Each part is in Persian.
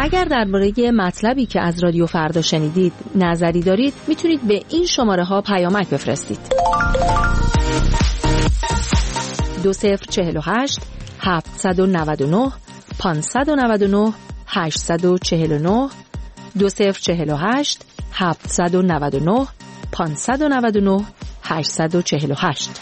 اگر درباره مطلبی که از رادیو فردا شنیدید نظری دارید میتونید به این شماره ها پیامک بفرستید. 2048 799 599 849 2048 799 599 848.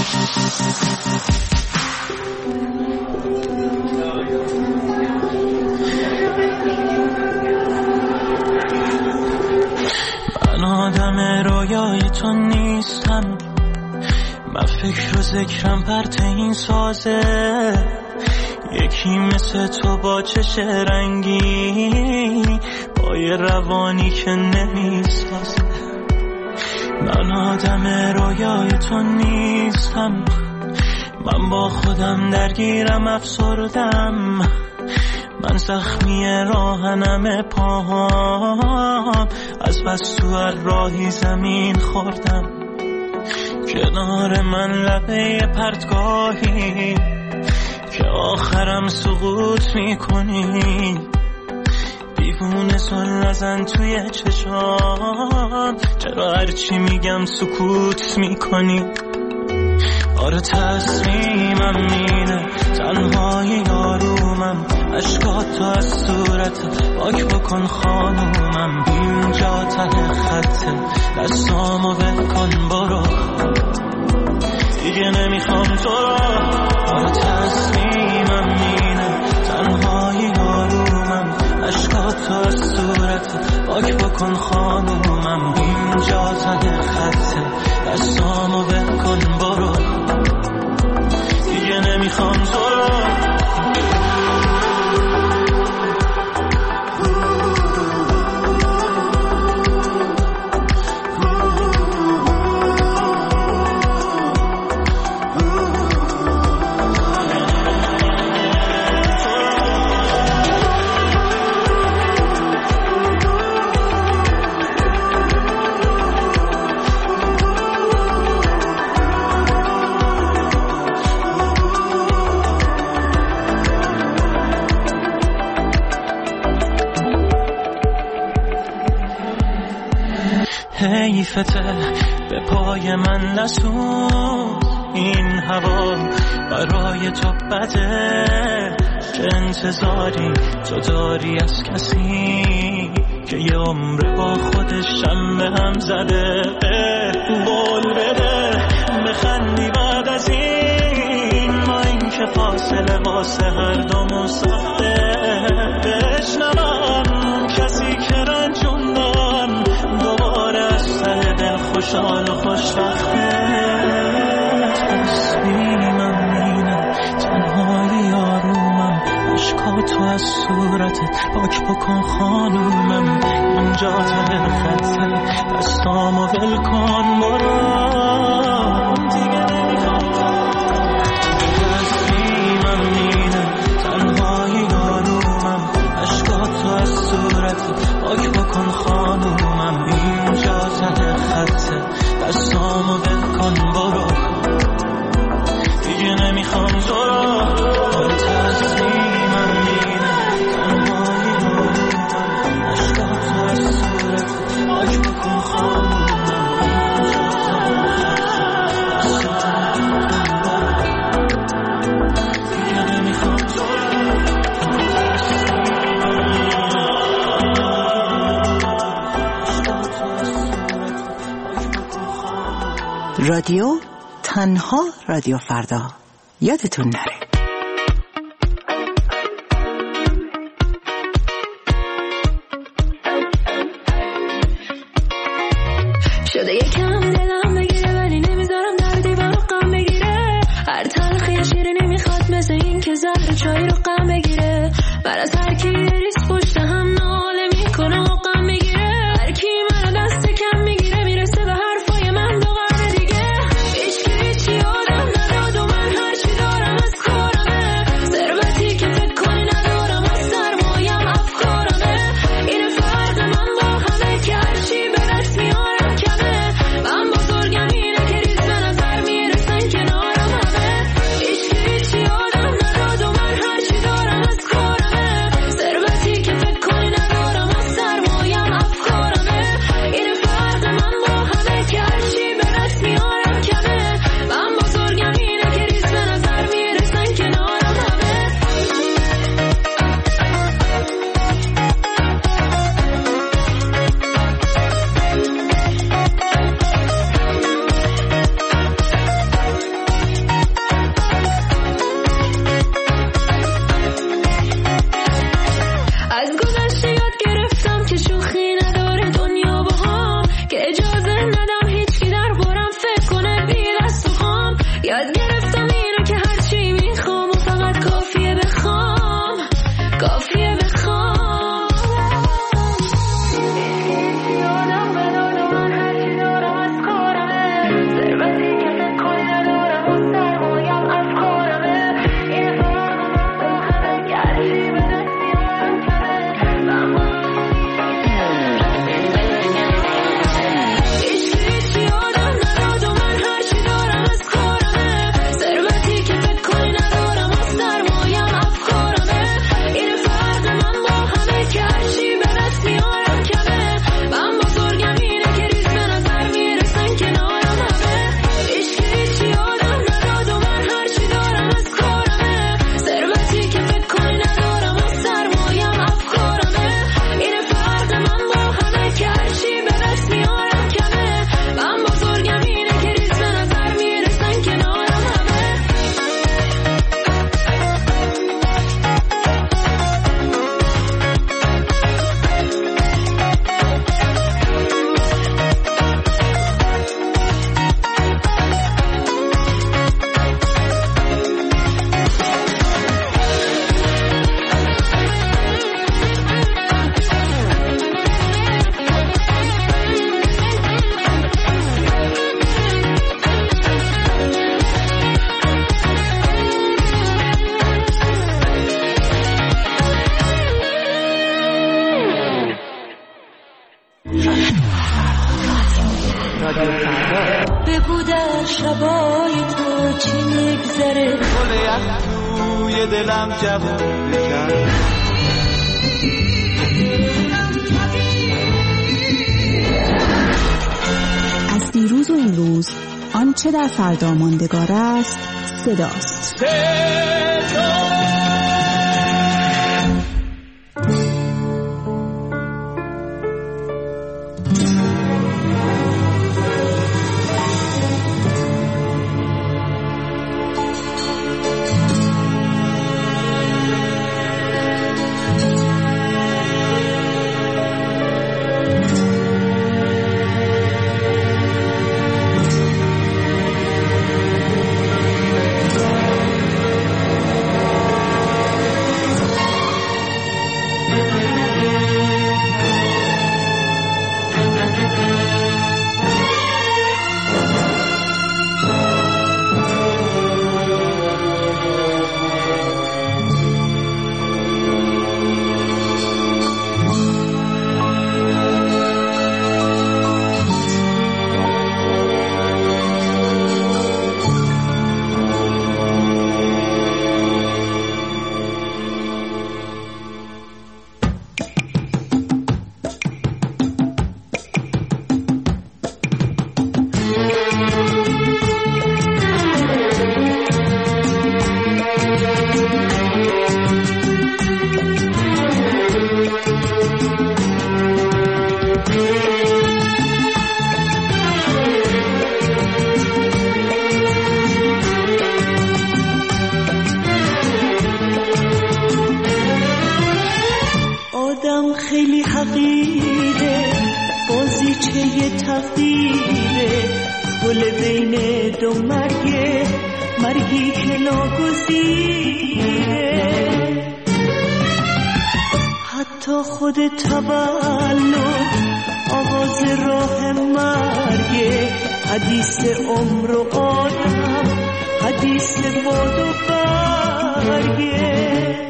من آدم رویای تو نیستم، من فکر و ذکرم پرت این سازه، یکی مثل تو با چش رنگی، با یه روانی که نمیسازه. من آدم رویای تو نیستم، من با خودم درگیرم افسردم، من زخمی راهنم پاهام، از بس تو راهی زمین خوردم، کنار من لبه پرتگاهی که آخرم سقوط میکنی، دیوونه سل نزن توی چشام، چرا هرچی میگم سکوت میکنی؟ آره تصمیمم اینه، تنهایی آرومم، اشکاتو از صورت پاک بکن خانومم، اینجا ته خطه، دستامو ول کن برو، دیگه نمیخوام تو رو. آره تصمیمم اینه، تنهایی آرومم، اشکاتو از صورت پاک بکن خانومم، اینجا ته خطه، دستامو ول کن برو، دیگه نمیخوام تو رو. حیفته به پای من نسون، این هوا برای تو بده، چه انتظاری تو داری از کسی که یه عمر با خودش شم به هم زده؟ قول بده بخندی بعد از این، ما این که فاصله واسه هر دومون سخته، بشنوم کسی که رنجوندن دوباره از ته دل خوشحال و خوشبخته. تصمیمم اینه، تنهایی آرومم، اشکاتو از صورتت پاک بکن خانومم، اینجا ته خطه، دستامو ول کن برو، دیگه نمیخوام. تصمیمم اینه، تنهایی آرومم، اشکاتو از صورتت پاک بکن خانومم، اینجا ته خطه، دستامو ول کن برو، دیگه نمیخوام تو رو. تصمیمم اینه، تنهایی آرومم، اشکاتو از صورتت پاک بکن خانومم، اینجا ته خطه، دستامو ول کن برو، دیگه نمیخوام تو رو. رادیو تنها رادیو فردا، یادتون نره. شده یکم دلم بگیره ولی نمیذارم دردی با غم بگیره، هر تلخی شیرینی میخواد مثل این که زهر چای رو غم بگیره، بر از هر کی ریس پشت هم ناله میکنه و غم میگیره، هر کی منو دست کم میگیره میرسه به حرفای من دو قرن دیگه، هیچ آدم نداد و من هرچی دارم از کارمه، ثروتی که فکر کنی ندارم از سرمایم افکارمه، این فرق من با همه که هرچی به دست میارم کمه، من بگو در شبای تو چی میگذره، گل یخ توی دلم جوون بکن. از دیروز و این روز آنچه در فردا ماندگار است صداست. خیلی حقیره، بازیچه تقدیره، گل بین دو مرگه، مرگی که ناگزیره. حتی خود تولد آغاز راه مرگه، حدیث عمر و آدم، حدیث باد و برگه.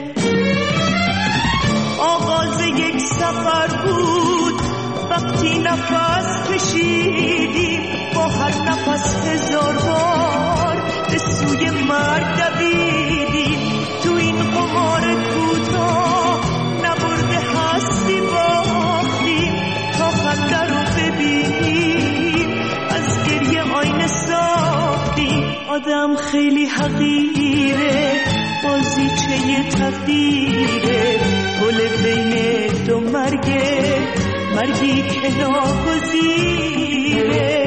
آغاز یک سفر بود وقتی نفس کشیدیم، با هر نفس هزار بار به سوی مرگ دویدیم. تو این قمار کوتاه نبرده هستی باختیم، تا خنده رو ببینیم از گریه آینه ساختیم. آدم خیلی حقیره، بازیچه تقدیره، گل بین دو مرگه، مرگی که ناگزیره.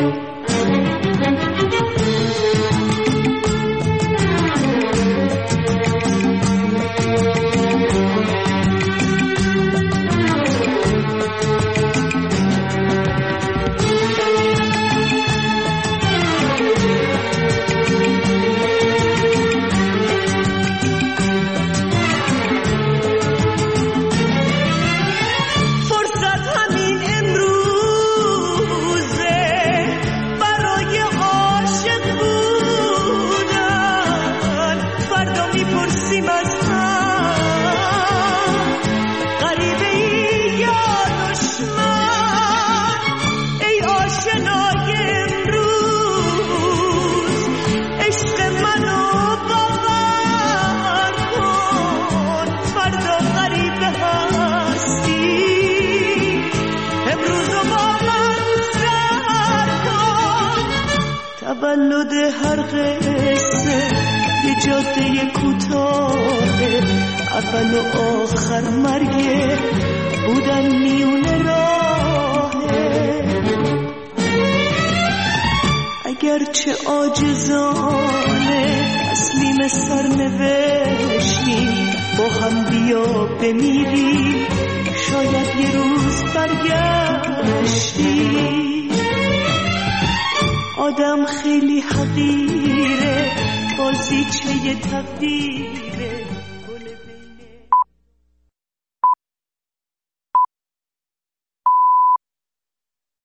تولد هر قصه یه جاده کوتاهه، اول و آخر مرگه، بودن میونه راهه. اگرچه عاجزانه تسلیم سرنوشتیم، با هم بیا بمیریم، شاید یه روز برگشتیم. آدم خیلی حقیره، بازیچه تقدیر.